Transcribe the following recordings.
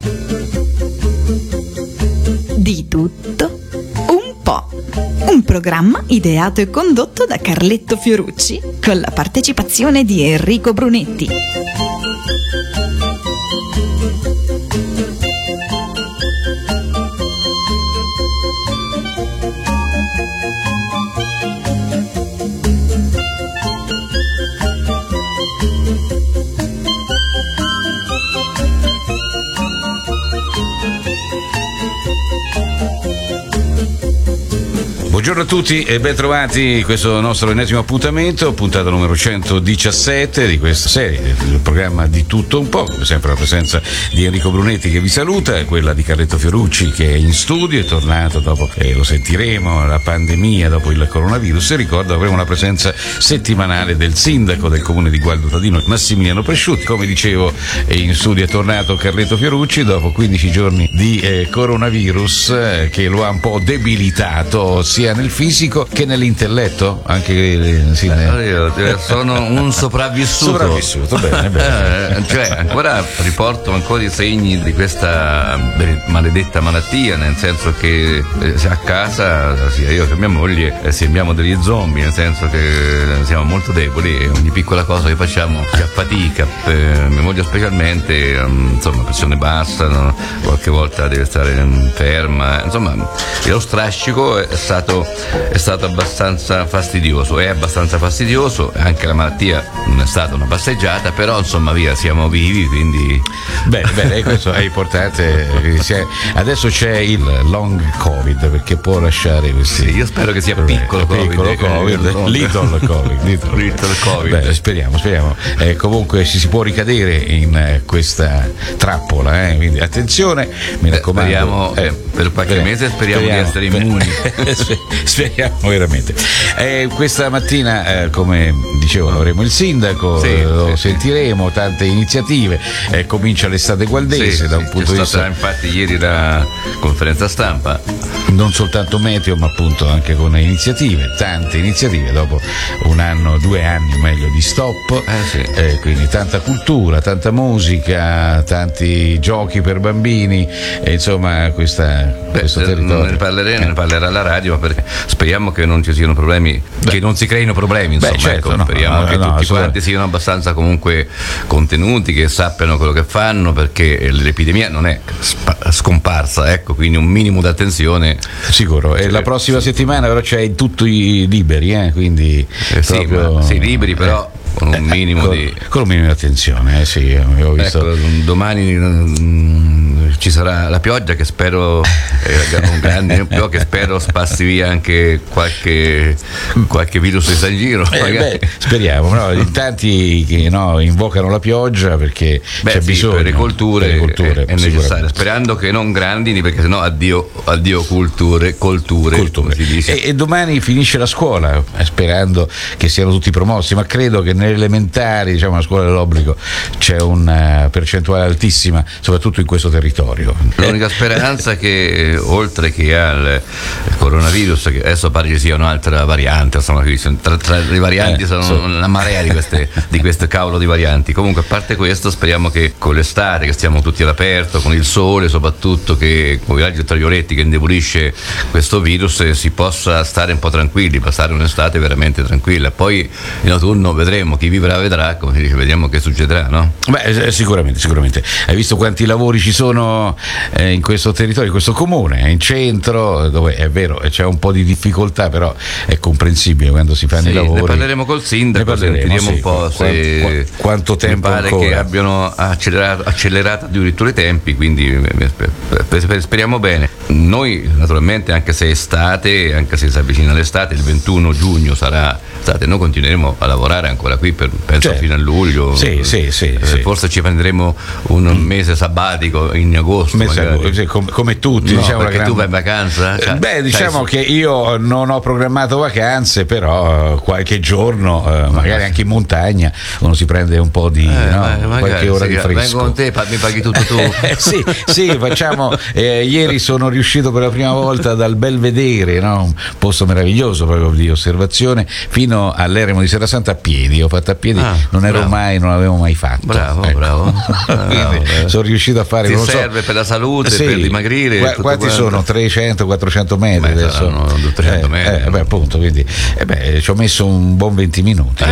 Di tutto un po'. Un programma ideato e condotto da Carletto Fiorucci con la partecipazione di Enrico Brunetti. Buongiorno a tutti e ben trovati. Questo nostro ennesimo appuntamento, puntata numero 117 di questa serie, il programma Di tutto un po', come sempre la presenza di Enrico Brunetti che vi saluta, e quella di Carletto Fiorucci che è in studio, è tornato dopo, lo sentiremo, la pandemia, dopo il coronavirus, e ricordo avremo una presenza settimanale del sindaco del comune di Gualdo Tadino, Massimiliano Presciutti. Come dicevo, in studio è tornato Carletto Fiorucci dopo 15 giorni di coronavirus che lo ha un po' debilitato sia nel fisico che nell'intelletto, anche sì, io sono un sopravvissuto, bene. Cioè ancora riporto ancora i segni di questa maledetta malattia, nel senso che a casa sia io che mia moglie sembriamo degli zombie, nel senso che siamo molto deboli e ogni piccola cosa che facciamo ci affatica, mia moglie specialmente, insomma pressione bassa, no? Qualche volta deve stare ferma, insomma lo strascico è stato abbastanza fastidioso, anche la malattia non è stata una passeggiata, però insomma via, siamo vivi, quindi bene, questo è importante. Adesso c'è il long covid, perché può lasciare questi, sì, io spero che sia piccolo covid, little covid. Beh, speriamo. Comunque ci si può ricadere in questa trappola, quindi attenzione, mi raccomando. Per qualche mese speriamo di essere immuni. Speriamo veramente. Questa mattina, come dicevo, avremo il sindaco, lo sentiremo, tante iniziative, comincia l'estate gualdese da un punto di vista. C'è stata infatti ieri la conferenza stampa, non soltanto meteo ma appunto anche con tante iniziative dopo 2 anni meglio di stop, quindi tanta cultura, tanta musica, tanti giochi per bambini, insomma questo territorio. Ne parlerà la radio, perché speriamo che non ci siano problemi, che non si creino problemi, insomma. Certo, speriamo che tutti quanti siano abbastanza comunque contenuti, che sappiano quello che fanno, perché l'epidemia non è scomparsa, quindi un minimo d'attenzione sicuro. E la prossima settimana però c'è tutti liberi, quindi liberi, però con un minimo di attenzione, ho visto. Domani ci sarà la pioggia, che spero un grande che spero spassi via anche qualche virus di San Giro. Speriamo, no? In tanti che invocano la pioggia perché c'è bisogno per le colture è necessario, sperando che non grandini, perché sennò addio colture. Si dice. E domani finisce la scuola, sperando che siano tutti promossi, ma credo che nelle elementari, la scuola dell'obbligo, c'è una percentuale altissima, soprattutto in questo territorio. L'unica speranza è che oltre che al coronavirus, che adesso pare ci sia un'altra variante, insomma, tra le varianti sono una marea di queste cavolo di varianti. Comunque, a parte questo, speriamo che con l'estate, che stiamo tutti all'aperto, con il sole soprattutto, che con i raggi ultravioletti che indebolisce questo virus, si possa stare un po' tranquilli, passare un'estate veramente tranquilla. Poi in autunno vedremo, chi vivrà vedrà, come si dice, vediamo che succederà, no? Sicuramente. Hai visto quanti lavori ci sono in questo territorio, in questo comune, in centro, dove è vero c'è un po' di difficoltà, però è comprensibile quando si fanno i lavori. Ne parleremo col sindaco, sentiremo un po' se quanto tempo mi pare ancora. Che abbiano accelerato addirittura i tempi, quindi speriamo bene. Noi naturalmente, anche se è estate, anche se si avvicina l'estate, il 21 giugno sarà estate, noi continueremo a lavorare ancora qui penso fino a luglio. Sì. Forse ci prenderemo un mese sabbatico in agosto, come tutti, perché tu vai in vacanza? Che io non ho programmato vacanze, però qualche giorno magari anche in montagna uno si prende un po' di qualche ora di fresco. Vengo con te, mi paghi tutto tu. Sì, facciamo ieri sono riuscito per la prima volta dal Belvedere, no? Un posto meraviglioso proprio di osservazione, fino all'eremo di Serrasanta a piedi. Ho fatto a piedi, non l'avevo mai fatto. Bravo, ecco. bravo. Sono riuscito a fare. Ti serve per la salute, sì, per dimagrire. Quanti sono? 300-400 metri adesso? 300 metri. Appunto, quindi ci ho messo un buon 20 minuti.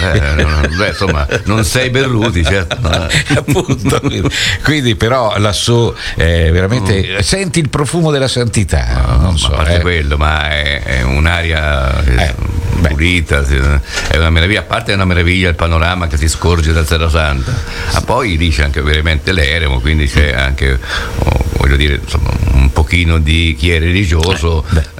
Insomma, non sei Berruti, certo. Appunto, quindi però lassù veramente senti il profumo della santità, non so, a parte quello, ma è un'aria pulita, è una meraviglia. A parte è una meraviglia il panorama che si scorge da Serrasanta, ma poi lì c'è anche veramente l'eremo, quindi c'è anche voglio dire, insomma, un pochino di chi è religioso,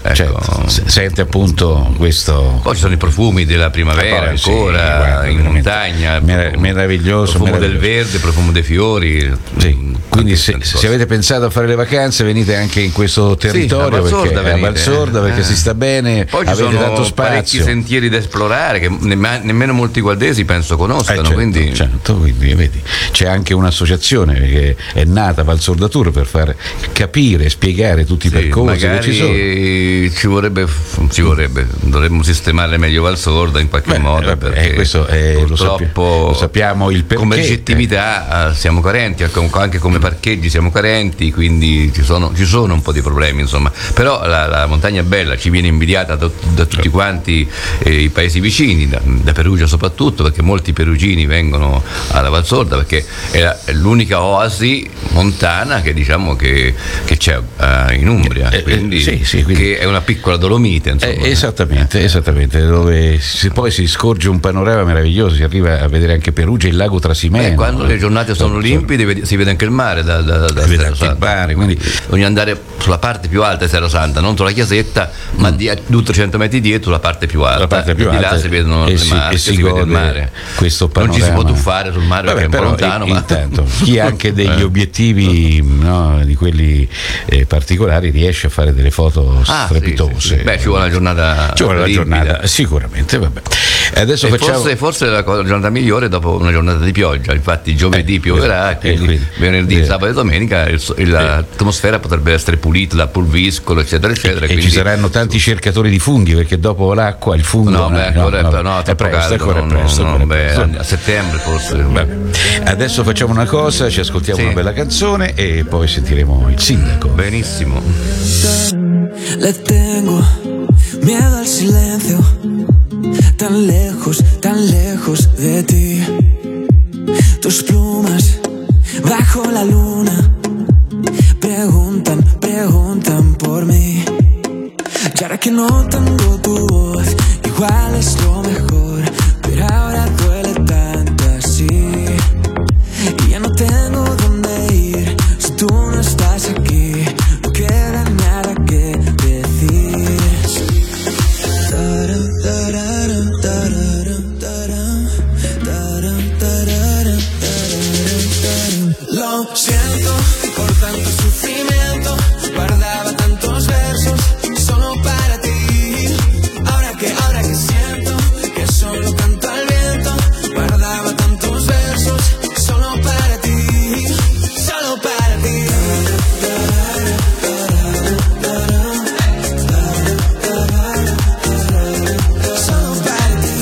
sente appunto questo. Poi ci sono i profumi della primavera ancora, in montagna, meraviglioso, il profumo del verde, il profumo dei fiori. Quindi se avete pensato a fare le vacanze, venite anche in questo territorio, a Valsorda, perché si sta bene. Poi ci avete sono tanto spazio, parecchi sentieri da esplorare che nemmeno molti gualdesi penso conoscano, quindi vedi, c'è anche un'associazione che è nata, Valsorda Tour, per far capire, spiegare tutti i percorsi che ci sono. Ci vorrebbe, dovremmo sistemare meglio Valsorda in qualche modo, perché questo purtroppo lo sappiamo il perché. Come recettività siamo carenti, anche come parcheggi siamo carenti, quindi ci sono un po' di problemi, insomma. Però la montagna è bella, ci viene invidiata da tutti quanti i paesi vicini, da Perugia soprattutto, perché molti perugini vengono alla Valsorda, perché è l'unica oasi montana che diciamo che c'è in Umbria, quindi che è una piccola Dolomite, insomma. Esattamente, dove poi si scorge un panorama meraviglioso, si arriva a vedere anche Perugia, il lago Trasimeno. Quando le giornate sono limpide si vede anche il mare da mare, quindi bisogna andare sulla parte più alta di Serrasanta, non sulla chiesetta, ma di 200-300 metri dietro la parte più alta, di là si vedono le marche, si vede il mare. Questo panorama. Non ci si può tuffare sul mare perché è un po' lontano, ma intanto chi ha anche degli obiettivi, no, di quelli particolari, riesce a fare delle foto strepitose. Ci vuole una giornata, sicuramente. Adesso forse la giornata migliore dopo una giornata di pioggia, infatti giovedì pioverà, quindi venerdì, sabato e domenica l'atmosfera potrebbe essere pulita da pulviscolo, eccetera eccetera, e ci saranno tanti cercatori di funghi, perché dopo l'acqua il fungo è presto, a settembre forse. Adesso facciamo una cosa, ci ascoltiamo una bella canzone e poi sentiremo il sindaco. Benissimo. Le tengo miedo al silencio, tan lejos de ti. Tus plumas bajo la luna preguntan por mí. Y ahora que no tengo tu voz, igual es lo mejor, pero ahora duele tanto así. Y ya no tengo dónde ir si tú no estás aquí. No queda nada que decir. Lo siento por tanto sufrimiento, guardaba tantos versos solo para ti. Ahora que siento que solo canto al viento, guardaba tantos versos solo para ti, solo para ti. Solo para ti.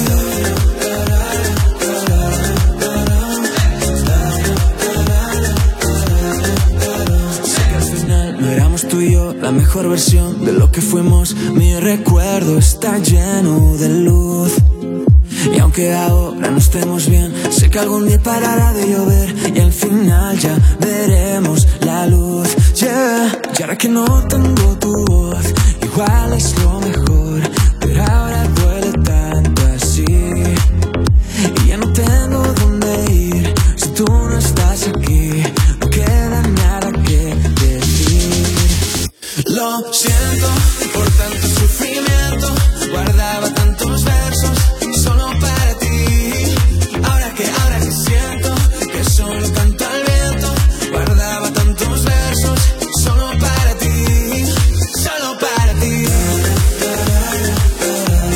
Sé que al final no éramos tú y yo la mejor versión de lo que fuimos. Mi recuerdo está lleno de luz. Y aunque ahora no estemos bien, sé que algún día parará de llover y al final ya veremos la luz. Yeah. Y ahora que no tengo tu voz, igual es lo mejor, pero ahora duele tanto así. Y ya no tengo dónde ir si tú no estás aquí. No queda nada que decir. Lo siento por tanto sufrimiento, guardaba tantos versos solo para ti. Ahora que siento que solo canto al viento, guardaba tantos versos solo para ti, solo para ti.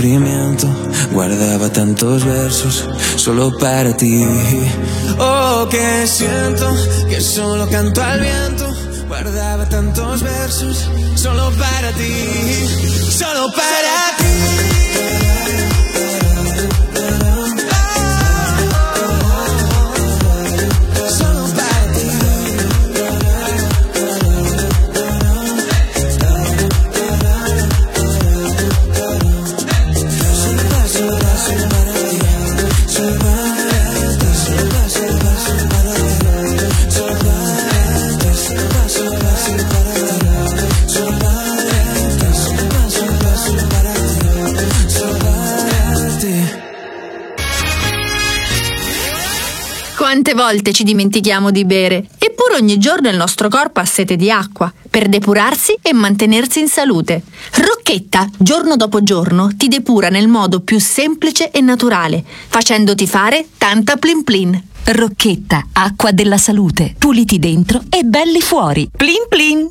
sufrimiento, guardaba tantos versos solo para ti. Oh, que siento que solo canto al viento, guardaba tantos versos solo para ti, solo para ti. Quante volte ci dimentichiamo di bere, eppure ogni giorno il nostro corpo ha sete di acqua per depurarsi e mantenersi in salute. Rocchetta, giorno dopo giorno, ti depura nel modo più semplice e naturale, facendoti fare tanta plin plin. Rocchetta, acqua della salute. Puliti dentro e belli fuori. Plin plin.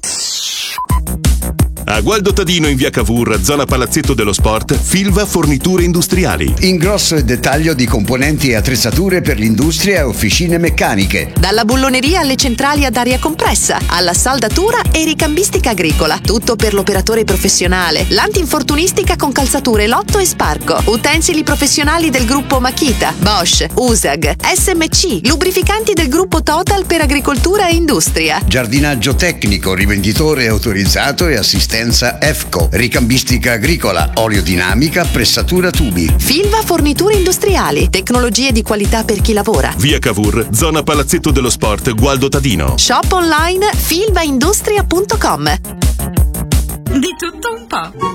A Gualdo Tadino in via Cavour, zona Palazzetto dello Sport, Filva Forniture Industriali. Ingrosso e dettaglio di componenti e attrezzature per l'industria e officine meccaniche. Dalla bulloneria alle centrali ad aria compressa, alla saldatura e ricambistica agricola. Tutto per l'operatore professionale. L'antinfortunistica con calzature Lotto e Sparco. Utensili professionali del gruppo Makita, Bosch, Usag, SMC. Lubrificanti del gruppo Total per agricoltura e industria. Giardinaggio tecnico, rivenditore autorizzato e assistenza EFCO, ricambistica agricola, oleodinamica, pressatura tubi. Filva Forniture Industriali, tecnologie di qualità per chi lavora. Via Cavour, zona Palazzetto dello Sport, Gualdo Tadino. Shop online filvaindustria.com. Di tutto un po'.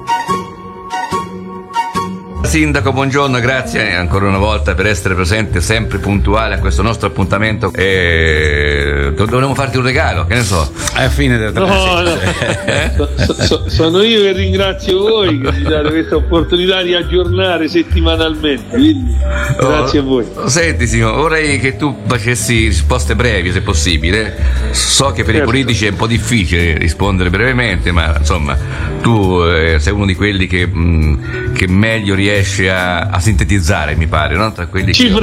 Sindaco, buongiorno, grazie ancora una volta per essere presente, sempre puntuale a questo nostro appuntamento. Dovremmo farti un regalo, che ne so. A fine del sono io che ringrazio voi che mi date questa opportunità di aggiornare settimanalmente, quindi grazie a voi. Senti signor, vorrei che tu facessi risposte brevi se possibile. So che per i politici è un po' difficile rispondere brevemente, ma insomma tu sei uno di quelli che meglio riesce a sintetizzare, mi pare, no? Tra quelli che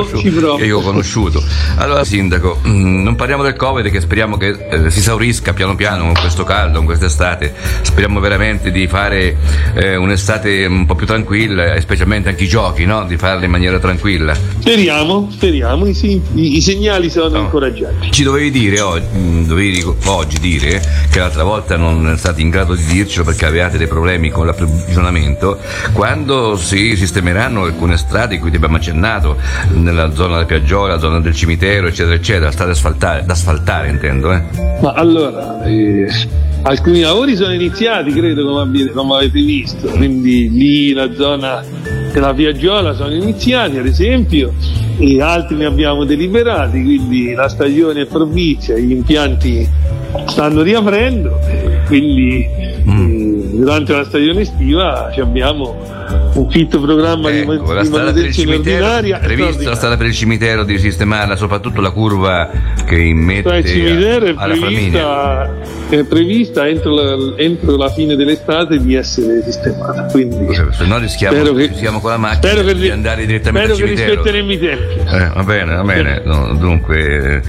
io ho conosciuto. Allora sindaco, non parliamo del Covid, che speriamo che si esaurisca piano piano con questo caldo, con quest'estate. Speriamo veramente di fare un'estate un po' più tranquilla, e specialmente anche i giochi, no? Di farli in maniera tranquilla. Speriamo, i segnali sono incoraggianti. Ci dovevi dire oggi dire che l'altra volta non state in grado di dircelo perché avevate dei problemi con l'approvvigionamento, quando si sistemeranno alcune strade, cui ti abbiamo accennato, nella zona della Piaggiola, zona del cimitero, eccetera eccetera, strade da asfaltare intendo. Ma allora alcuni lavori sono iniziati, credo, come avete visto, quindi lì la zona della Piaggiola sono iniziati ad esempio, e altri ne abbiamo deliberati, quindi la stagione è propizia, gli impianti stanno riaprendo, quindi durante la stagione estiva abbiamo un fitto programma di manutenzione ordinaria. Hai visto la strada per il cimitero, di sistemarla, soprattutto la curva che immette il cimitero alla Flaminia. È prevista entro la fine dell'estate di essere sistemata, quindi se no rischiamo con la macchina di andare direttamente al cimitero. Spero che rispetteremo i tempi. Va bene. No, dunque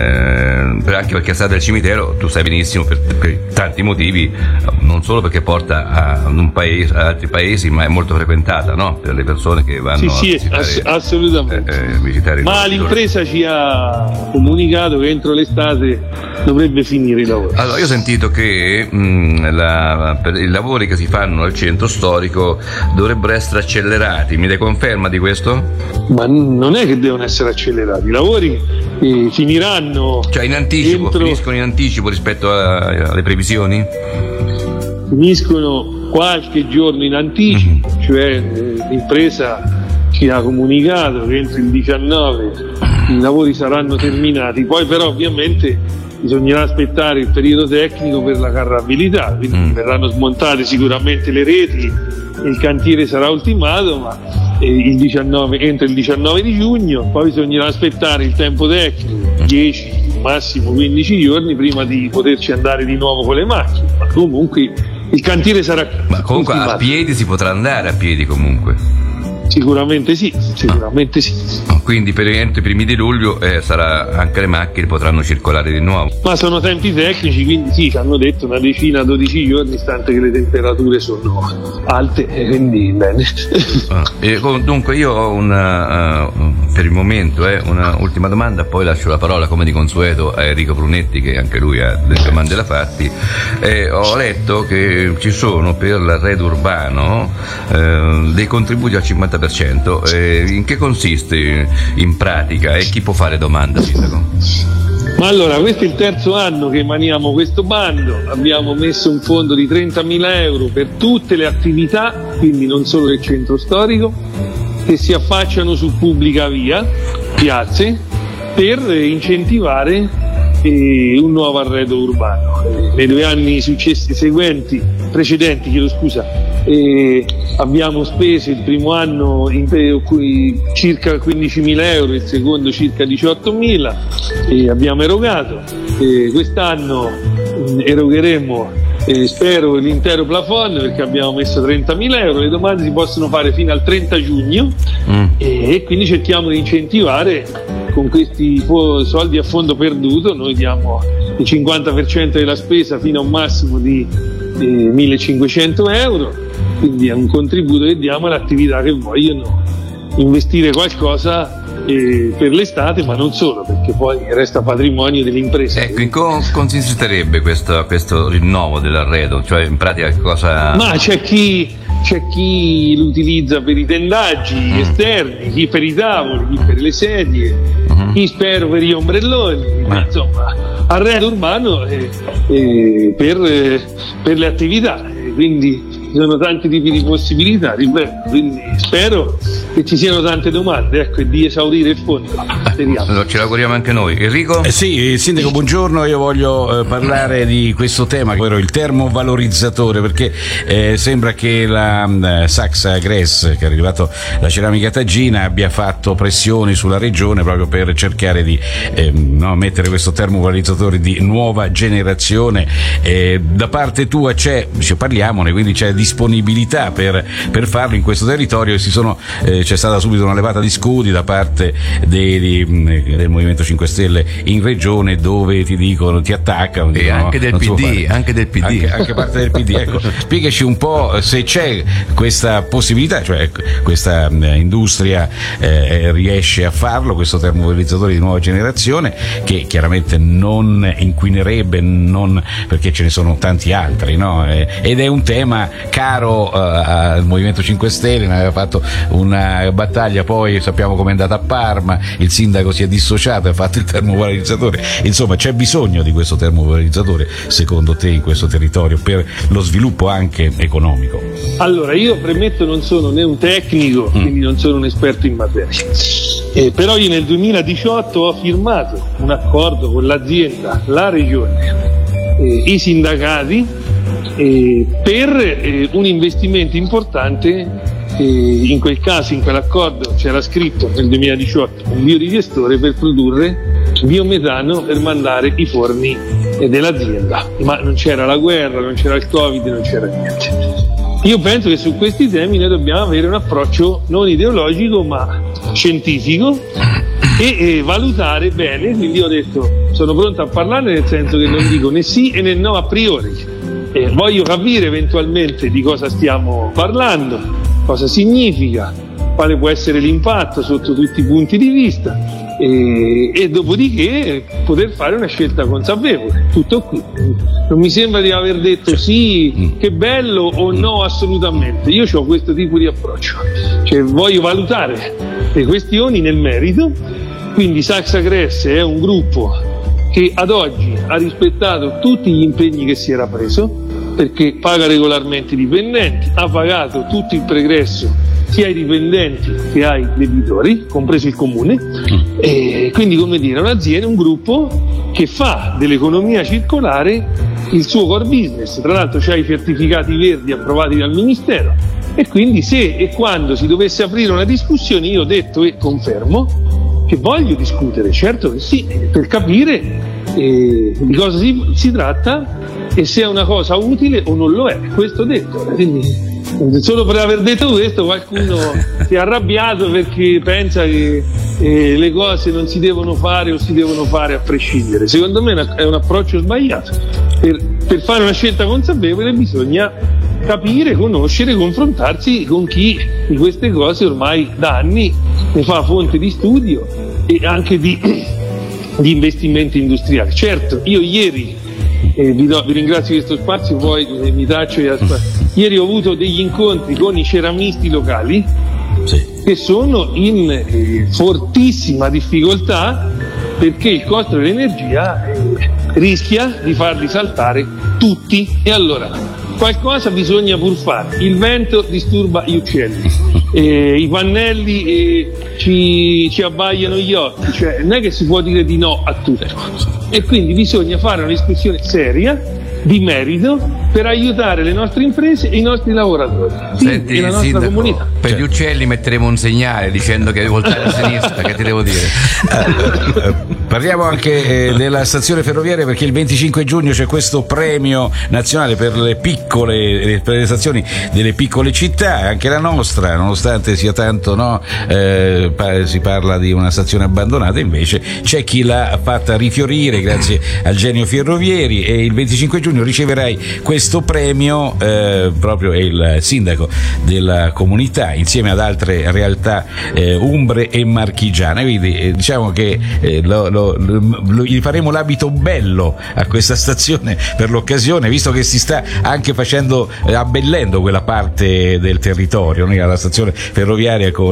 anche perché la strada del cimitero, tu sai benissimo, per tanti motivi, non solo perché porta a altri paesi, ma è molto frequentata, no? Per le persone che vanno assolutamente visitare. Ma l'impresa ci ha comunicato che entro l'estate dovrebbe finire i lavori. Allora, io ho sentito che per i lavori che si fanno al centro storico dovrebbero essere accelerati. Mi dai conferma di questo? Ma non è che devono essere accelerati, i lavori finiranno, cioè finiscono in anticipo rispetto alle previsioni? Finiscono qualche giorno in anticipo, cioè l'impresa ci ha comunicato che entro il 19 i lavori saranno terminati, poi però ovviamente bisognerà aspettare il periodo tecnico per la carrabilità, quindi verranno smontate sicuramente le reti e il cantiere sarà ultimato, ma entro il 19 di giugno, poi bisognerà aspettare il tempo tecnico, 10 massimo 15 giorni prima di poterci andare di nuovo con le macchine, ma comunque il cantiere sarà Ma comunque a piedi si potrà andare a piedi comunque. Sicuramente sì. Quindi entro i primi di luglio anche le macchine potranno circolare di nuovo. Ma sono tempi tecnici, quindi sì, ci hanno detto una decina, 12 giorni, stante che le temperature sono alte, quindi bene. Dunque io ho per il momento una ultima domanda, poi lascio la parola come di consueto a Enrico Brunetti, che anche lui ha delle domande da farti. Ho letto che ci sono per l'arredo urbano dei contributi al 50%. In che consiste in pratica e chi può fare domanda, sindaco? Ma allora, questo è il terzo anno che emaniamo questo bando, abbiamo messo un fondo di 30.000 euro per tutte le attività, quindi non solo del centro storico, che si affacciano su pubblica via, piazze, per incentivare un nuovo arredo urbano. Nei 2 anni precedenti, abbiamo speso il primo anno circa 15.000 euro, il secondo circa 18.000 e abbiamo erogato. Quest'anno erogheremo spero l'intero plafond, perché abbiamo messo 30.000 euro. Le domande si possono fare fino al 30 giugno e quindi cerchiamo di incentivare con questi soldi a fondo perduto. Noi diamo il 50% della spesa fino a un massimo di 1.500 euro, quindi è un contributo che diamo alle attività che vogliono investire qualcosa per l'estate, ma non solo, perché poi resta patrimonio dell'impresa. Ecco, in cosa consisterebbe questo rinnovo dell'arredo? Cioè, in pratica cosa? Ma c'è chi lo utilizza per i tendaggi esterni, chi per i tavoli, chi per le sedie, chi spero per gli ombrelloni, insomma, arredo urbano per le attività, quindi ci sono tanti tipi di possibilità, ripeto, quindi spero che ci siano tante domande, e di esaurire il fondo. Allora, ce l'auguriamo anche noi. Enrico? Sì, sindaco, buongiorno. Io voglio parlare di questo tema, ovvero il termovalorizzatore, perché sembra che la Saxa Gress, che ha arrivato la ceramica Taggina, abbia fatto pressioni sulla regione proprio per cercare di mettere questo termovalorizzatore di nuova generazione. Da parte tua parliamone, quindi c'è disponibilità per farlo in questo territorio, e c'è stata subito una levata di scudi da parte del Movimento 5 Stelle in regione, dove ti attaccano e anche del PD, anche parte del PD. Ecco, spiegaci un po' se c'è questa possibilità, cioè questa industria riesce a farlo, questo termovalorizzatore di nuova generazione, che chiaramente non inquinerebbe, perché ce ne sono tanti altri, no? Ed è un tema caro al Movimento 5 Stelle, ne aveva fatto una battaglia, poi sappiamo com'è andata a Parma, il sindaco si è dissociato e ha fatto il termovalorizzatore. Insomma, c'è bisogno di questo termovalorizzatore secondo te in questo territorio per lo sviluppo anche economico? Allora, io premetto, non sono né un tecnico, quindi non sono un esperto in materia, però io nel 2018 ho firmato un accordo con l'azienda, la regione, i sindacati, per un investimento importante. In quel caso, in quell'accordo c'era scritto nel 2018 un biodigestore per produrre biometano per mandare i forni dell'azienda, ma non c'era la guerra, non c'era il Covid, non c'era niente. Io penso che su questi temi noi dobbiamo avere un approccio non ideologico ma scientifico e valutare bene. Quindi ho detto, sono pronto a parlarne, nel senso che non dico né sì né no a priori, voglio capire eventualmente di cosa stiamo parlando, cosa significa, quale può essere l'impatto sotto tutti i punti di vista, e dopodiché poter fare una scelta consapevole. Tutto qui. Non mi sembra di aver detto sì, che bello, o no, assolutamente. Io ho questo tipo di approccio, cioè voglio valutare le questioni nel merito. Quindi Saxa Gress è un gruppo che ad oggi ha rispettato tutti gli impegni che si era preso, perché paga regolarmente i dipendenti, ha pagato tutto il pregresso sia ai dipendenti che ai debitori, compreso il comune, e quindi, come dire, è un'azienda, un gruppo che fa dell'economia circolare il suo core business. Tra l'altro c'ha i certificati verdi approvati dal Ministero, e quindi se e quando si dovesse aprire una discussione, io ho detto e confermo che voglio discutere, certo che sì, per capire di cosa si tratta e se è una cosa utile o non lo è, questo detto. Quindi solo per aver detto questo qualcuno si è arrabbiato perché pensa che le cose non si devono fare o si devono fare a prescindere. Secondo me è un approccio sbagliato. Per fare una scelta consapevole bisogna capire, conoscere, confrontarsi con chi di queste cose ormai da anni ne fa fonte di studio e anche di investimenti industriali. Certo, io ieri vi ringrazio di questo spazio, poi mi taccio. Ieri ho avuto degli incontri con i ceramisti locali che sono in fortissima difficoltà perché il costo dell'energia rischia di farli saltare tutti, e allora qualcosa bisogna pur fare. Il vento disturba gli uccelli, i pannelli ci abbaiano gli occhi, cioè non è che si può dire di no a tutto, e quindi bisogna fare una discussione seria di merito per aiutare le nostre imprese e i nostri lavoratori. Senti, e la nostra Sindaco, comunità. Per gli uccelli metteremo un segnale dicendo che voltare a sinistra, che ti devo dire? Parliamo anche della stazione ferroviaria, perché il 25 giugno c'è questo premio nazionale per le stazioni delle piccole città, anche la nostra, nonostante sia tanto si parla di una stazione abbandonata, invece c'è chi l'ha fatta rifiorire grazie al genio Ferrovieri, e il 25 giugno riceverai questo premio proprio il sindaco della comunità insieme ad altre realtà umbre e marchigiane, quindi diciamo che gli faremo l'abito bello a questa stazione per l'occasione, visto che si sta anche abbellendo quella parte del territorio, la stazione ferroviaria con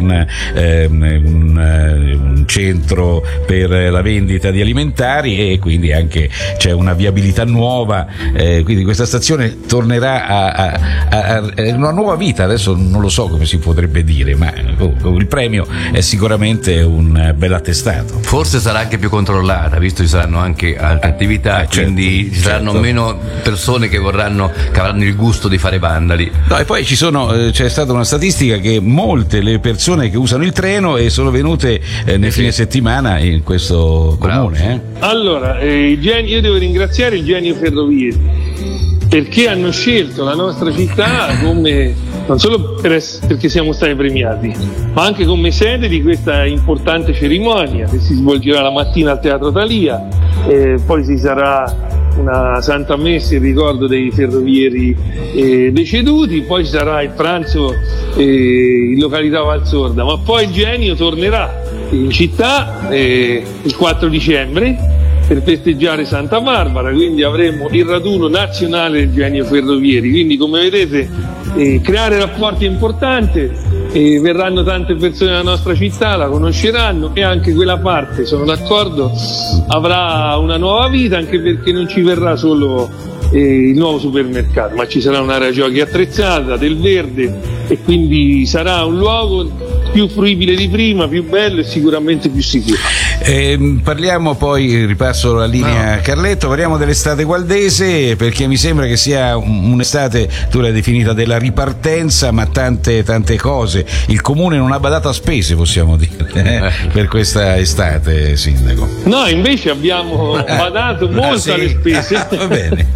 un centro per la vendita di alimentari, e quindi anche c'è una viabilità nuova, quindi questa stazione tornerà a una nuova vita. Adesso non lo so come si potrebbe dire, ma il premio è sicuramente un bel attestato. Forse sarà anche più controllata, visto che ci saranno anche altre attività, quindi ci saranno meno persone che avranno il gusto di fare vandali. No, e poi c'è stata una statistica che molte le persone che usano il treno e sono venute nel fine settimana in questo comune. Allora, io devo ringraziare il genio Ferrovieri, perché hanno scelto la nostra città come non solo perché siamo stati premiati, ma anche come sede di questa importante cerimonia che si svolgerà la mattina al Teatro Thalia, poi ci sarà una Santa Messa in ricordo dei ferrovieri deceduti, poi ci sarà il pranzo in località Valsorda, ma poi il genio tornerà in città il 4 dicembre per festeggiare Santa Barbara, quindi avremo il raduno nazionale del genio Ferrovieri. Quindi, come vedete, creare rapporti è importante, verranno tante persone nella nostra città, la conosceranno, e anche quella parte, sono d'accordo, avrà una nuova vita, anche perché non ci verrà solo il nuovo supermercato, ma ci sarà un'area giochi attrezzata, del verde, e quindi sarà un luogo più fruibile di prima, più bello e sicuramente più sicuro. Parliamo poi, ripasso la linea Carletto, parliamo dell'estate gualdese, perché mi sembra che sia un'estate, tu l'hai definita, della ripartenza, ma tante cose. Il comune non ha badato a spese, possiamo dire, per questa estate, sindaco. No, invece abbiamo badato molto alle spese. Va bene.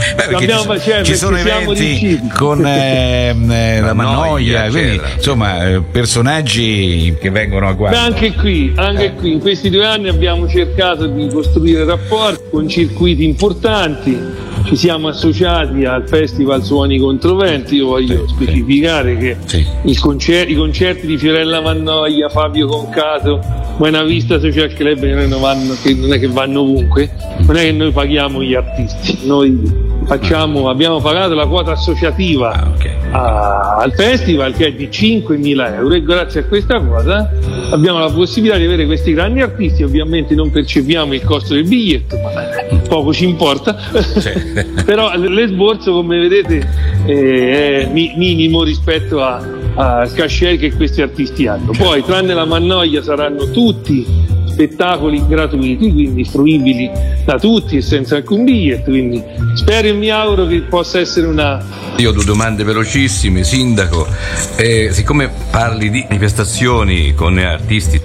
Ci sono eventi con la Mannoia, quindi insomma personaggi che vengono a guardare. Anche qui in questi 2 anni abbiamo cercato di costruire rapporti con circuiti importanti, ci siamo associati al Festival Suoni Controventi. Io voglio specificare che i concerti di Fiorella Mannoia, Fabio Concato, Buena Vista Social Club non è che vanno ovunque, non è che noi paghiamo gli artisti, noi abbiamo pagato la quota associativa al festival, che è di 5.000 euro, e grazie a questa quota abbiamo la possibilità di avere questi grandi artisti. Ovviamente non percepiamo il costo del biglietto, ma poco ci importa, però l'esborso, come vedete, è minimo rispetto al cachet che questi artisti hanno. Poi, tranne la Mannoia, saranno tutti spettacoli gratuiti, quindi fruibili da tutti e senza alcun biglietto, quindi spero e mi auguro che possa essere Io ho due domande velocissime, sindaco. Siccome parli di manifestazioni con artisti,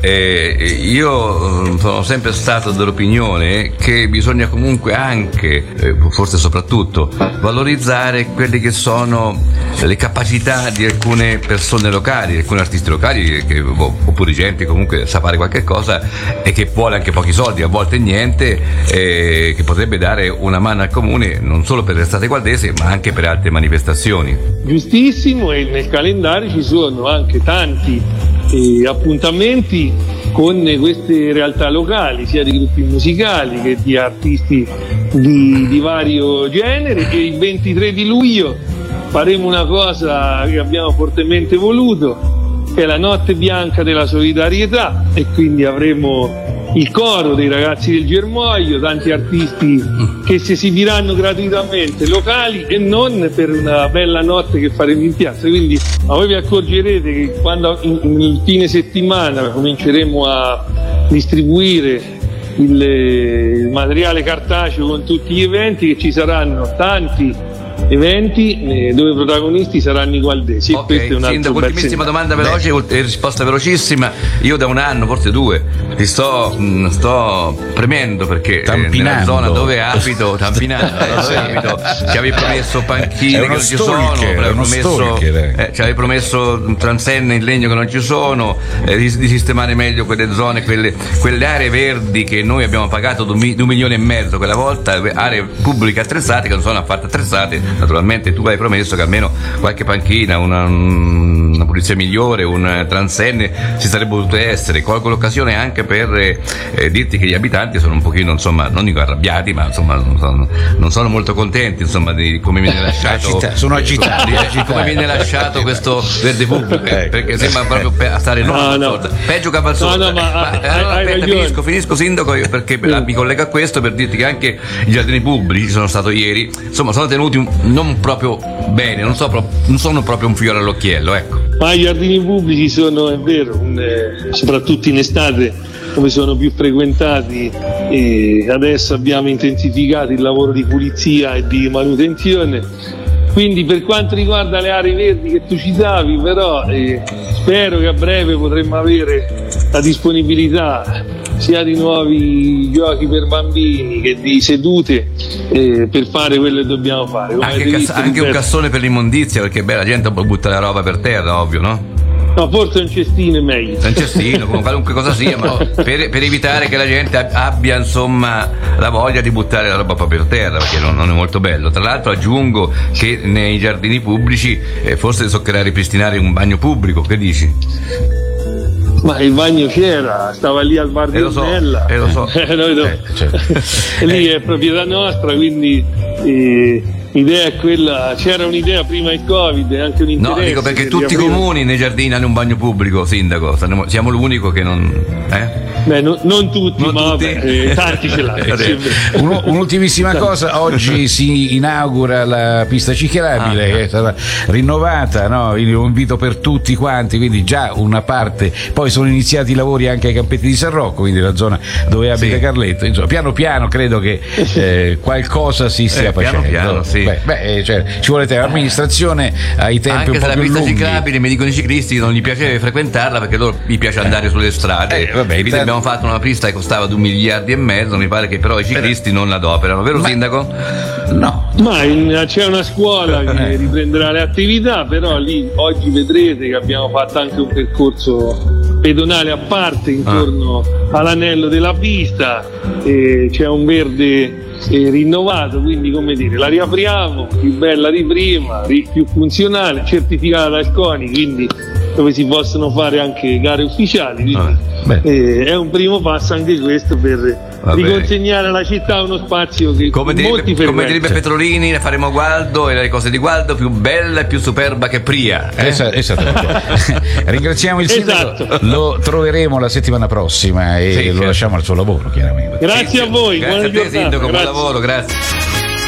io sono sempre stato dell'opinione che bisogna comunque anche, forse soprattutto, valorizzare quelle che sono le capacità di alcune persone locali, alcuni artisti locali, oppure gente comunque sa fare qualche cosa e che vuole anche pochi soldi, a volte niente, che potrebbe dare una mano al comune non solo per l'estate gualdese ma anche per altre manifestazioni. Giustissimo, e nel calendario ci sono anche tanti appuntamenti con queste realtà locali, sia di gruppi musicali che di artisti di vario genere, e il 23 di luglio faremo una cosa che abbiamo fortemente voluto, che è la notte bianca della solidarietà, e quindi avremo il coro dei ragazzi del Germoglio, tanti artisti che si esibiranno gratuitamente, locali e non, per una bella notte che faremo in piazza. Quindi voi vi accorgerete che quando nel fine settimana cominceremo a distribuire il materiale cartaceo con tutti gli eventi, che ci saranno tanti eventi dove i protagonisti saranno i gualdesi. Ok, questo è un altro sindaco, ultimissima domanda veloce e risposta velocissima. Io da un anno, forse 2, ti sto premendo perché nella zona dove abito, ci avevi promesso panchine che non ci sono, ci avevi promesso transenne in legno che non ci sono, di sistemare meglio quelle zone, quelle aree verdi che noi abbiamo pagato 2,5 milioni quella volta, aree pubbliche attrezzate che non sono affatto attrezzate. Naturalmente tu hai promesso che almeno qualche panchina, una pulizia migliore, un transenne ci sarebbe potuto essere. Colgo l'occasione anche per dirti che gli abitanti sono un pochino, insomma, non dico arrabbiati, ma insomma non sono molto contenti, insomma, di come viene lasciato sono agitati di come viene lasciato questo verde pubblico, perché sembra proprio stare peggio che a Valsona. Allora, finisco sindaco, perché mi collego a questo per dirti che anche i giardini pubblici sono stato ieri, insomma, sono tenuti non proprio bene, non sono proprio un fiore all'occhiello, ecco. Ma i giardini pubblici sono, è vero, soprattutto in estate, come sono più frequentati, e adesso abbiamo intensificato il lavoro di pulizia e di manutenzione. Quindi per quanto riguarda le aree verdi che tu citavi, però spero che a breve potremmo avere la disponibilità sia di nuovi giochi per bambini che di sedute per fare quello che dobbiamo fare. Anche un cassone per l'immondizia, perché la gente può buttare la roba per terra, ovvio, no? No, forse un cestino è meglio. Un cestino, qualunque cosa sia, ma per evitare che la gente abbia, insomma, la voglia di buttare la roba proprio per terra, perché non è molto bello. Tra l'altro aggiungo che nei giardini pubblici forse toccherà ripristinare un bagno pubblico, che dici? Ma il bagno c'era, stava lì al bar di Ornella. Lo so. Lì è proprietà nostra, quindi l'idea è quella. C'era un'idea prima del Covid e anche un interesse. No, dico perché tutti i comuni nei giardini hanno un bagno pubblico, sindaco. Siamo l'unico che non. Beh, non tutti, ma vabbè, tanti ce l'hanno. Un'ultimissima cosa, oggi si inaugura la pista ciclabile che sarà rinnovata, no? Un invito per tutti quanti, quindi già una parte, poi sono iniziati i lavori anche ai Campetti di San Rocco, quindi la zona dove abita Carletto, insomma, piano piano credo che qualcosa si stia facendo. Piano, sì. Ci vuole tempo, l'amministrazione ai tempi anche un po' se la più pista lunghi. ciclabile, mi dicono i ciclisti che non gli piace frequentarla perché loro gli piace andare sulle strade. Quindi abbiamo fatto una pista che costava 2,5 miliardi, mi pare che però i ciclisti non l'adoperano, vero sindaco? No. Ma c'è una scuola che riprenderà le attività, però lì oggi vedrete che abbiamo fatto anche un percorso pedonale a parte intorno all'anello della pista, c'è un verde rinnovato, quindi come dire, la riapriamo più bella di prima, più funzionale, certificata dal CONI, quindi dove si possono fare anche gare ufficiali, quindi è un primo passo anche questo per riconsegnare alla città uno spazio che come direbbe Petrolini, ne faremo Gualdo e le cose di Gualdo più bella e più superba che Pria. Esattamente. Ringraziamo il sindaco, lo troveremo la settimana prossima e lo lasciamo al suo lavoro, chiaramente. Grazie a voi, grazie a te sindaco, buon lavoro, grazie.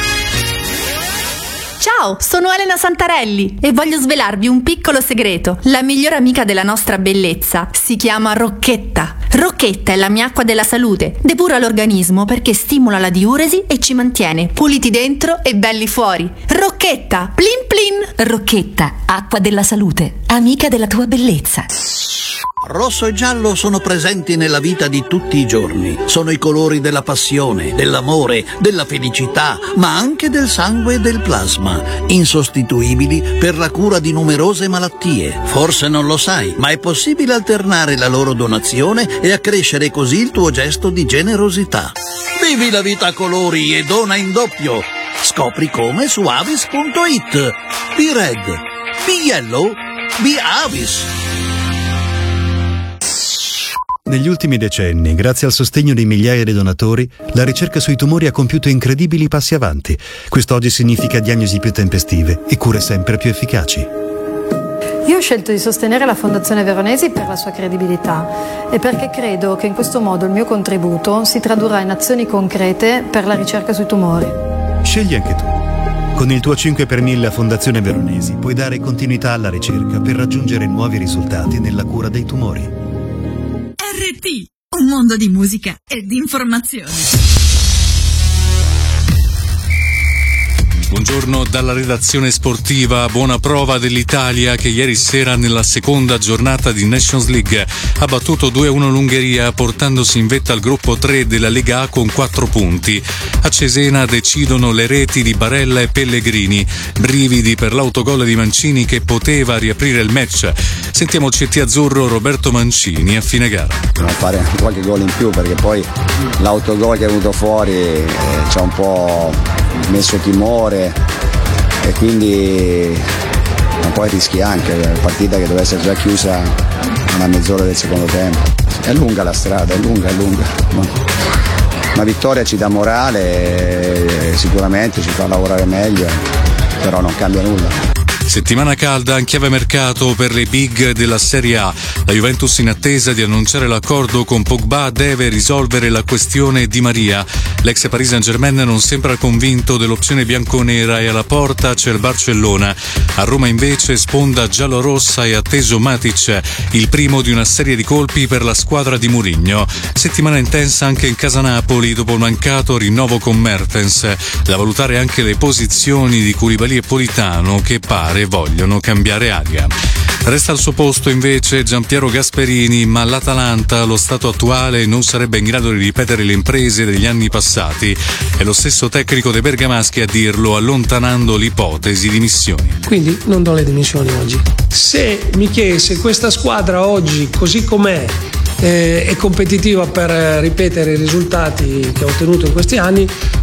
Ciao, sono Elena Santarelli e voglio svelarvi un piccolo segreto. La migliore amica della nostra bellezza si chiama Rocchetta. Rocchetta è la mia acqua della salute. Depura l'organismo perché stimola la diuresi e ci mantiene puliti dentro e belli fuori. Rocchetta, plin plin. Rocchetta, acqua della salute, amica della tua bellezza. Rosso e giallo sono presenti nella vita di tutti i giorni. Sono i colori della passione, dell'amore, della felicità, ma anche del sangue e del plasma, insostituibili per la cura di numerose malattie. Forse non lo sai, ma è possibile alternare la loro donazione e accrescere così il tuo gesto di generosità. Vivi la vita a colori e dona in doppio. Scopri come su avis.it. Be red, be yellow, be Avis. Negli ultimi decenni, grazie al sostegno di migliaia di donatori, la ricerca sui tumori ha compiuto incredibili passi avanti. Quest'oggi significa diagnosi più tempestive e cure sempre più efficaci. Io ho scelto di sostenere la Fondazione Veronesi per la sua credibilità e perché credo che in questo modo il mio contributo si tradurrà in azioni concrete per la ricerca sui tumori. Scegli anche tu. Con il tuo 5 per 1000 a Fondazione Veronesi puoi dare continuità alla ricerca per raggiungere nuovi risultati nella cura dei tumori. RT, un mondo di musica e di informazioni. Buongiorno dalla redazione sportiva. Buona prova dell'Italia che ieri sera nella seconda giornata di Nations League ha battuto 2-1 l'Ungheria, portandosi in vetta al gruppo 3 della Lega A con 4 punti. A Cesena decidono le reti di Barella e Pellegrini. Brividi per l'autogol di Mancini che poteva riaprire il match. Sentiamo CT azzurro Roberto Mancini a fine gara. Dobbiamo fare qualche gol in più perché poi l'autogol che è venuto fuori ci ha un po' messo timore e quindi un po' rischi anche la partita che doveva essere già chiusa una mezz'ora del secondo tempo. È lunga la strada, è lunga. Una vittoria ci dà morale, sicuramente ci fa lavorare meglio, però non cambia nulla. Settimana calda in chiave mercato per le big della Serie A. La Juventus, in attesa di annunciare l'accordo con Pogba, deve risolvere la questione Di Maria. L'ex Paris Saint-Germain non sembra convinto dell'opzione bianconera e alla porta c'è il Barcellona. A Roma invece sponda giallorossa e atteso Matic, il primo di una serie di colpi per la squadra di Mourinho. Settimana intensa anche in casa Napoli dopo il mancato rinnovo con Mertens. Da valutare anche le posizioni di Koulibaly e Politano che pare vogliono cambiare aria. Resta al suo posto invece Giampiero Gasperini, ma l'Atalanta allo stato attuale non sarebbe in grado di ripetere le imprese degli anni passati. È lo stesso tecnico dei bergamaschi a dirlo, allontanando l'ipotesi di dimissioni. Quindi non do le dimissioni oggi. Se mi chiede se questa squadra oggi, così com'è, è competitiva per ripetere i risultati che ha ottenuto in questi anni,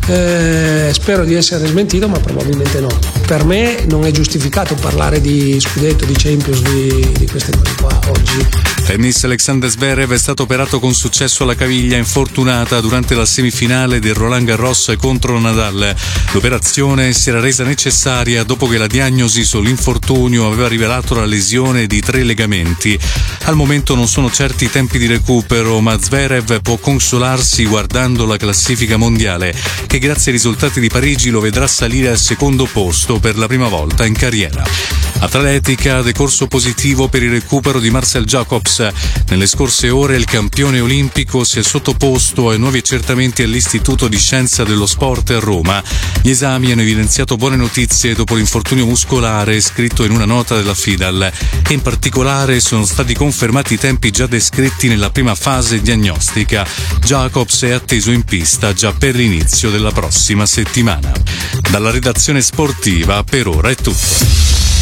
spero di essere smentito, ma probabilmente no. Per me non è giustificato parlare di scudetto, di Champions, di queste cose qua oggi. Tennis. Alexander Zverev è stato operato con successo alla caviglia infortunata durante la semifinale del Roland Garros contro Nadal. L'operazione si era resa necessaria dopo che la diagnosi sull'infortunio aveva rivelato la lesione di 3 legamenti. Al momento non sono certi i tempi di recupero, ma Zverev può consolarsi guardando la classifica mondiale, che grazie ai risultati di Parigi lo vedrà salire al secondo posto per la prima volta in carriera. Atletica, decorso positivo per il recupero di Marcel Jacobs. Nelle scorse ore il campione olimpico si è sottoposto ai nuovi accertamenti all'Istituto di Scienza dello Sport a Roma. Gli esami hanno evidenziato buone notizie dopo l'infortunio muscolare, scritto in una nota della FIDAL, e in particolare sono stati confermati i tempi già descritti nella prima fase diagnostica. Jacobs è atteso in pista già per l'inizio della prossima settimana. Dalla redazione sportiva per ora è tutto.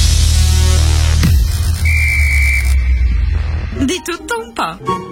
Di tutto un po'.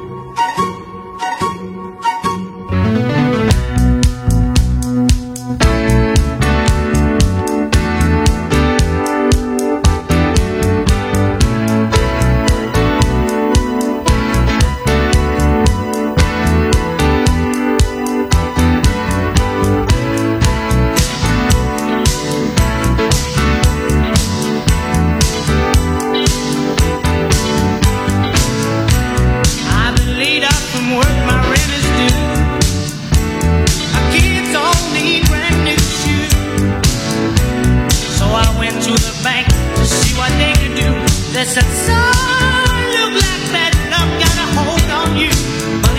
They said, son, look like bad luck got a hold on you.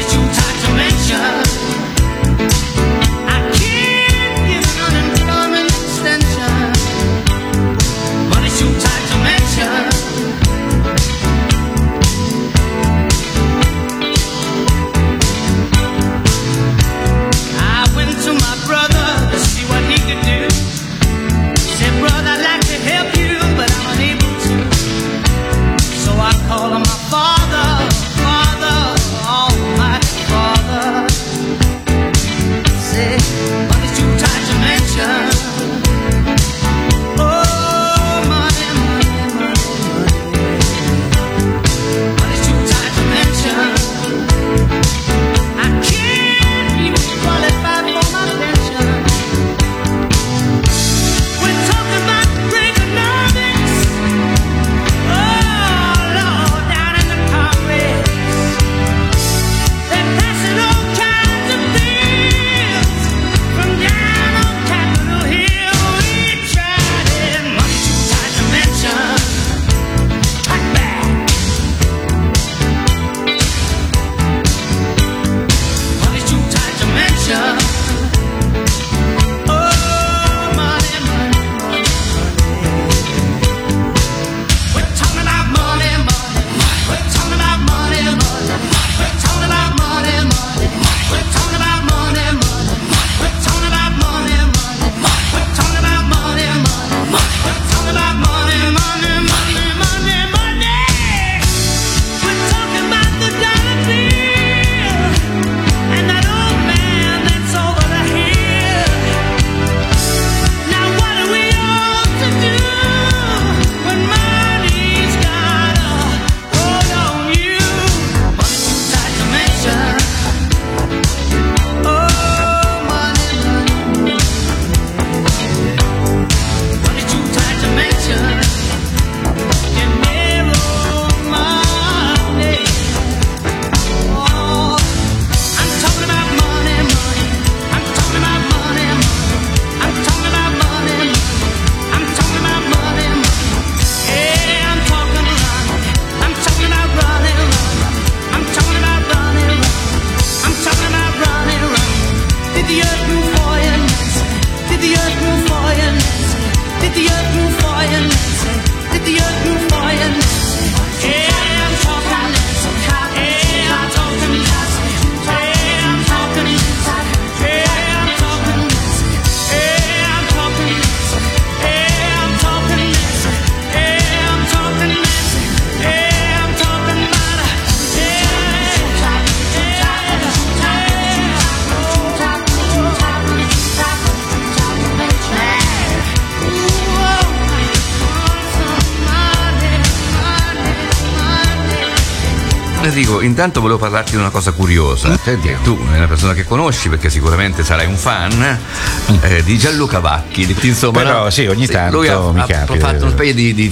Enrico, intanto volevo parlarti di una cosa curiosa. Tu è una persona che conosci perché sicuramente sarai un fan di Gianluca Vacchi. Insomma, però sì, ogni tanto lui mi ha capita. fatto una specie di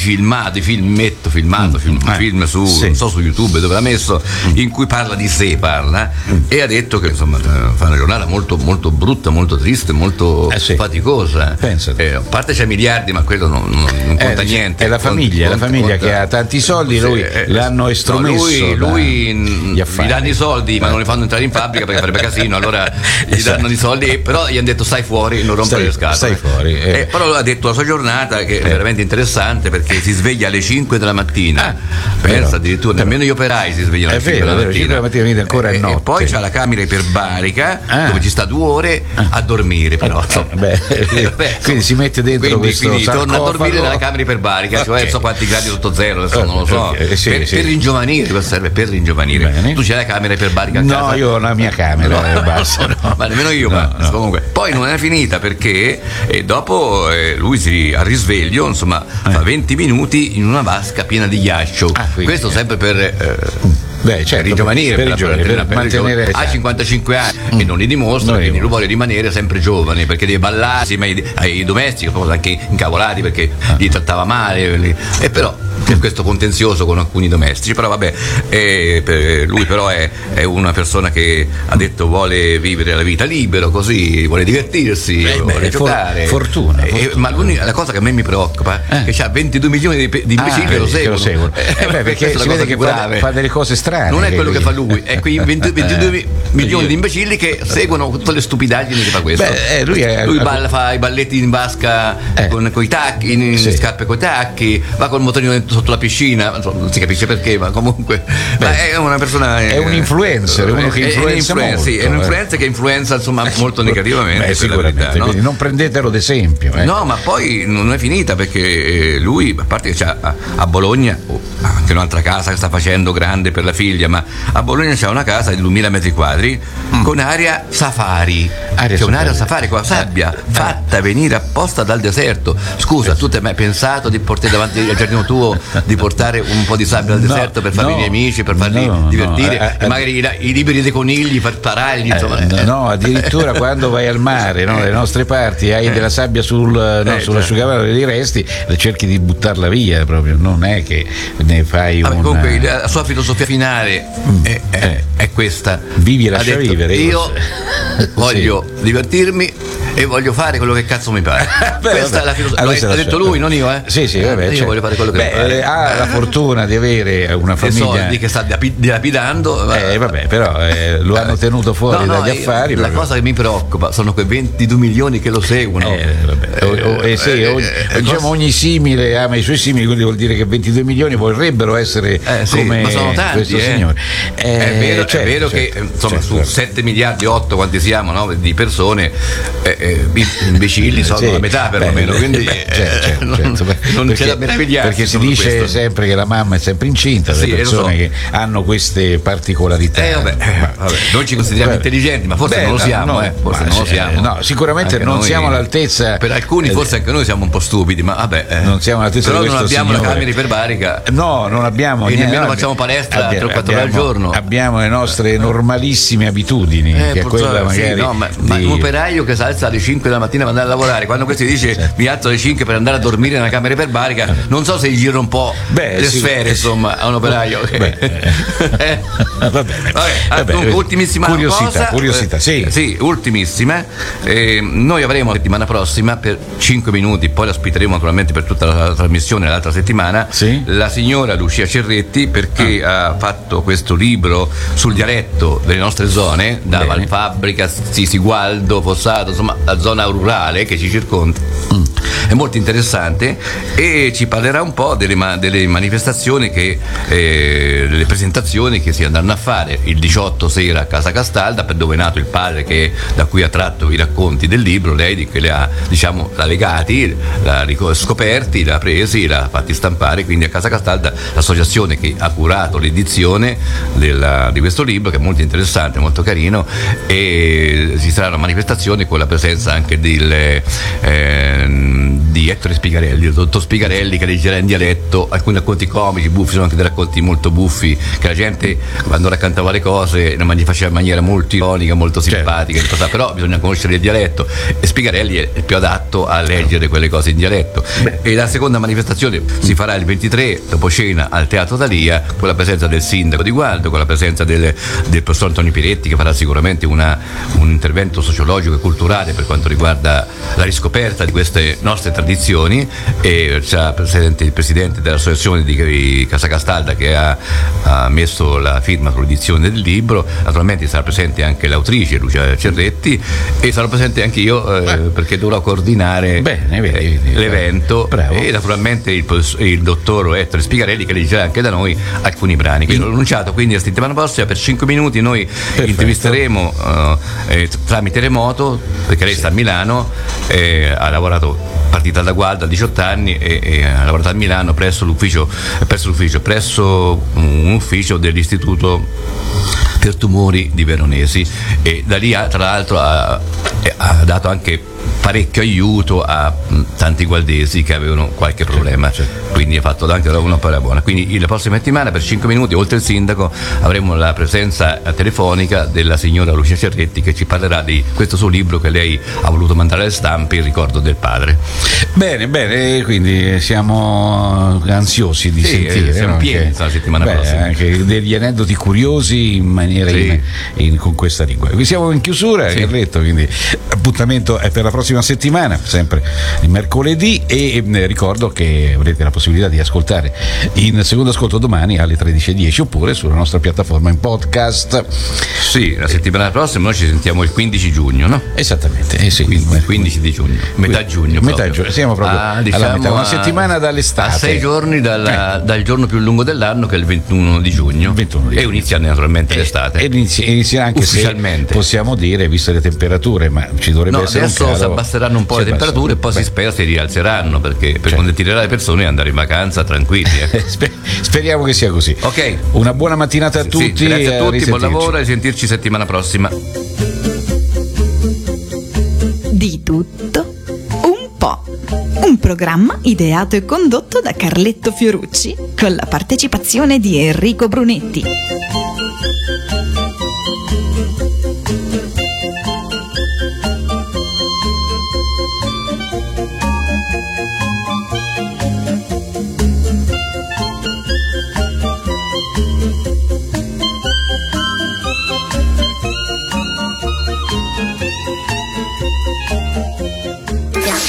film su, non so, su YouTube dove l'ha messo, in cui parla di sé, e ha detto che insomma fa una giornata molto, molto brutta, molto triste, molto faticosa. A parte c'ha miliardi, ma quello non conta niente. È la famiglia, che ha tanti soldi, lui l'hanno estromesso. Lui gli danno i soldi, ma non li fanno entrare in fabbrica perché farebbe casino, allora gli danno i soldi, però gli hanno detto stai fuori, non rompere le scatole. Stai fuori. Però lui ha detto la sua giornata che è veramente interessante perché si sveglia alle 5 della mattina. Pensa, addirittura nemmeno gli operai si svegliano alle 5 della mattina. Ancora è notte. E poi c'ha la camera iperbarica dove ci sta 2 ore a dormire, però quindi si mette dentro quindi torna a dormire nella camera iperbarica, cioè non so quanti gradi sotto zero, adesso non lo so, per ringiovanire, serve per ringiovanire. Bene. Tu c'hai la camera iperbarica a casa? No, io ho la mia camera, basta. Ma nemmeno io, comunque. Poi non è finita perché dopo lui al risveglio, insomma, fa 20 minuti in una vasca piena di ghiaccio. Questo sempre per ringiovanire, per mantenere. Ha 55 anni e non li dimostra, quindi lui vuole rimanere sempre giovane perché deve ballare insieme ai domestici, anche incavolati perché li trattava male, e però c'è questo contenzioso con alcuni domestici, però lui però è una persona che ha detto vuole vivere la vita libero, così vuole divertirsi, vuole giocare. Fortuna. Ma la cosa che a me mi preoccupa è che ha 22 milioni di imbecilli che lo seguono. Perché si vede che fa delle cose strane. Non è quello che fa lui, è quei 22 milioni di imbecilli che seguono tutte le stupidaggini che fa questo. Lui fa i balletti in vasca con i tacchi, in scarpe coi tacchi, va col motorino sotto la piscina, non si capisce perché, ma comunque è una persona, è un influencer, uno che influenza molto, è un influencer che influenza insomma molto negativamente, sicuramente, no? Quindi non prendetelo ad esempio. No, ma poi non è finita perché lui, a parte che c'ha a Bologna anche un'altra casa che sta facendo grande per la figlia, ma a Bologna c'è una casa di 2000 metri quadri con area safari, c'è un'area safari con la sabbia fatta venire apposta dal deserto. Scusa, tu ti hai mai pensato di portare davanti al giardino tuo, di portare un po' di sabbia dal deserto per farli i miei amici, per farli divertire, e magari i liberi dei conigli per pararli, insomma. No, addirittura quando vai al mare, nelle nostre parti, hai della sabbia sull'asciugamano dei resti, cerchi di buttarla via proprio, non è che ne fai comunque la sua filosofia finale è questa: vivi e lascia vivere. Io voglio divertirmi e voglio fare quello che cazzo mi pare. Questa è la filosofia. L'ha detto lui, non io, io voglio fare quello che mi pare. Ha la fortuna di avere una famiglia, soldi che sta dilapidando, però lo hanno tenuto fuori dagli affari. La cosa che mi preoccupa sono quei 22 milioni che lo seguono. Diciamo ogni simile ama i suoi simili, quindi vuol dire che 22 milioni vorrebbero essere come ma sono tanti, questo signore. È vero che insomma su 7 miliardi 8 quanti siamo, no, di persone, imbecilli sono la metà perlomeno, quindi non c'è da meravigliarsi, perché si dice sempre che la mamma è sempre incinta, le persone che hanno queste particolarità. Noi ci consideriamo intelligenti, ma forse non lo siamo, no, sicuramente anche non siamo all'altezza. Per alcuni forse anche noi siamo un po' stupidi, ma non siamo all'altezza. Però di questo non abbiamo signore. La camera iperbarica, non abbiamo e nemmeno facciamo palestra 3 o 4 ore al giorno. Abbiamo le nostre normalissime abitudini, che è quella magari ma un operaio che si alza alle 5 della mattina per andare a lavorare, quando questo dice mi alzo alle 5 per andare a dormire nella camera iperbarica, non so se gli gira un po' le sfere, insomma, a un operaio. Ultimissima curiosità, sì, ultimissima. Noi avremo settimana prossima per 5 minuti, poi la ospiteremo naturalmente per tutta la trasmissione l'altra settimana, la signora Lucia Cerretti, perché ha fatto questo libro sul dialetto delle nostre zone, da Valfabbrica, Sisigualdo, Fossato, insomma la zona rurale che ci circonda. È molto interessante e ci parlerà un po' delle manifestazioni delle presentazioni che si andranno a fare il 18 sera a Casa Castalda, per dove è nato il padre da cui ha tratto i racconti del libro. Lei che le ha, l'ha legati, l'ha scoperti, l'ha presi, l'ha fatti stampare, quindi a Casa Castalda, l'associazione che ha curato l'edizione di questo libro, che è molto interessante, molto carino, e ci sarà una manifestazione con la presenza anche di Ettore Spigarelli, il dottor Spigarelli, che leggerà in dialetto alcuni racconti comici, buffi, sono anche dei racconti molto buffi, che la gente quando raccontava le cose li faceva in maniera molto ironica, molto simpatica, però bisogna conoscere il dialetto e Spigarelli è il più adatto a leggere quelle cose in dialetto. E la seconda manifestazione si farà il 23 dopo cena al Teatro Thalia, con la presenza del sindaco di Gualdo, con la presenza del professor Antonio Piretti, che farà sicuramente un intervento sociologico e culturale per quanto riguarda la riscoperta di queste nostre tradizioni, e sarà presente il presidente dell'associazione di Casa Castalda, che ha messo la firma sull'edizione del libro. Naturalmente sarà presente anche l'autrice Lucia Cerretti e sarò presente anche io perché dovrò coordinare l'evento. Bravo. E naturalmente il dottor Ettore Spigarelli, che leggerà anche da noi alcuni brani. Quindi l'ho annunciato, quindi la settimana prossima per 5 minuti noi intervisteremo tramite remoto, perché lei sta a Milano, ha lavorato, partita da Gualdo a 18 anni e ha lavorato a Milano presso un ufficio dell'Istituto per tumori di Veronesi, e da lì tra l'altro ha dato anche parecchio aiuto a tanti gualdesi che avevano qualche problema, quindi ha fatto anche una buona. Quindi la prossima settimana per 5 minuti, oltre il sindaco, avremo la presenza telefonica della signora Lucia Cerretti, che ci parlerà di questo suo libro che lei ha voluto mandare alle stampe, Il ricordo del padre. Bene, quindi siamo ansiosi di sentire, siamo pieni la settimana prossima, anche degli aneddoti curiosi in maniera con questa lingua. Qui siamo in chiusura, Carletto, quindi appuntamento è per la prossima settimana, sempre il mercoledì, e ricordo che avrete la possibilità di ascoltare in secondo ascolto domani alle 13:10 oppure sulla nostra piattaforma in podcast. Sì, la settimana prossima noi ci sentiamo il 15 giugno, no? Esattamente, il 15 di giugno, metà giugno. Siamo proprio alla metà, una settimana dall'estate. A 6 giorni dal giorno più lungo dell'anno, che è il 21 di giugno. E inizia naturalmente l'estate. E inizia anche ufficialmente, se possiamo dire, viste le temperature, ma ci dovrebbe essere un calo. Adesso si abbasseranno un po' le temperature e poi si spera si rialzeranno, perché per consentirà alle persone di andare in vacanza tranquilli. Speriamo che sia così. Ok, una buona mattinata a tutti. Grazie a tutti, buon lavoro e sentirci settimana prossima. Di tutto un po'. Un programma ideato e condotto da Carletto Fiorucci con la partecipazione di Enrico Brunetti.